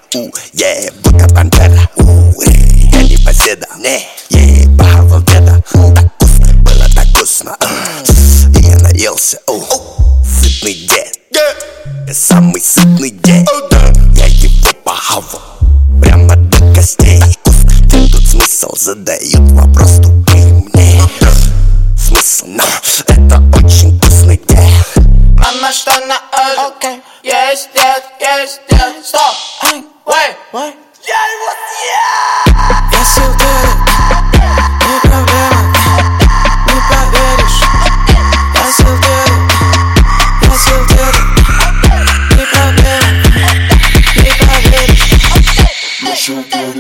Будто пантера, я не поседа, пахал деда. Так вкусно, было так вкусно, и я наелся, сытный дед. Я самый сытный дед, я его похавал прямо до костей. Где тут смысл, задают вопрос тупые мне. Смысл, но это очень вкусный дед. Мама, что на ужин? Есть дед, стоп! Wait. Я его съел! Я съел деда, не проблема, не поверишь. Я съел деда, не проблема, не поверишь. Я съел деда,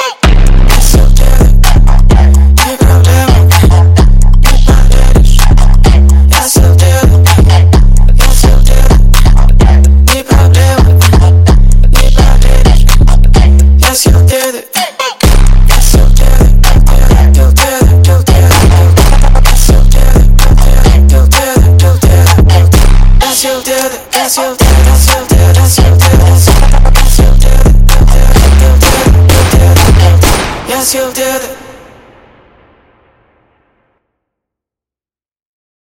не проблема, не поверишь. Я съел деда, не проблема, не поверишь. Я съел деда, Я съел деда.